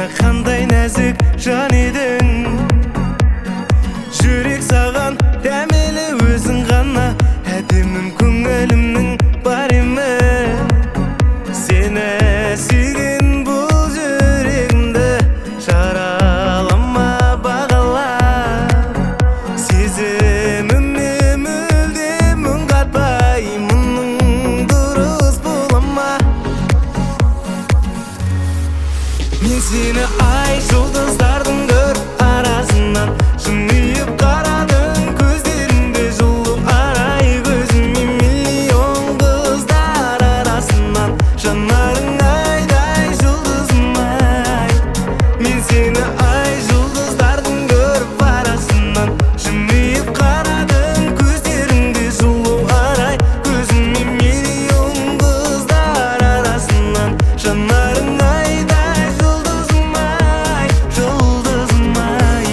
Qanday нәзік жан едің, жүрек саған дәмелі өзің ғана. Әдемім көңілімнің бар емін, сені сүйген бұл жүрегімді жаралама бағала. Сезіміме мүлдем үн қатпай, мұның дұрыс бола ма? Мен сені ай жұлдыздардың көр арасынан жымиып қарадың көздеріңде жылу арай көзіме миллион қыздар арасынан жанарың айдай жұлдызым ай. Мен сені ай жұлдыздардың көр арасынан жымиып қарадың көздеріңде жылу арай көзіме миллион қыздар арасынан жанарың айдай жұлдызым ай, жұлдызым ай.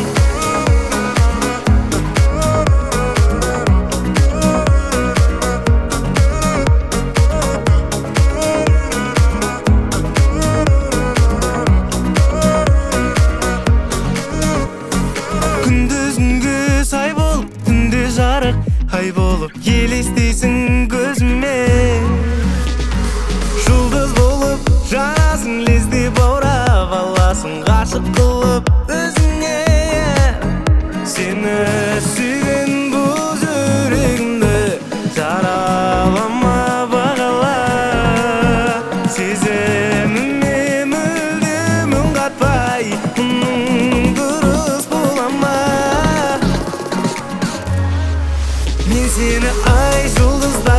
Күндіз күнге сай болып, түнде жарық ай болып елестейсің көзіме. Жұлдыз болып жанасың, лезде баурап аласың ғашық қылып өзіңе. Сені сүйген бұл жүрегімді жаралама бағала. Сезіміме мүлдем үн қатпай, мұның дұрыс бола ма? Мен сені ай жұлдыздар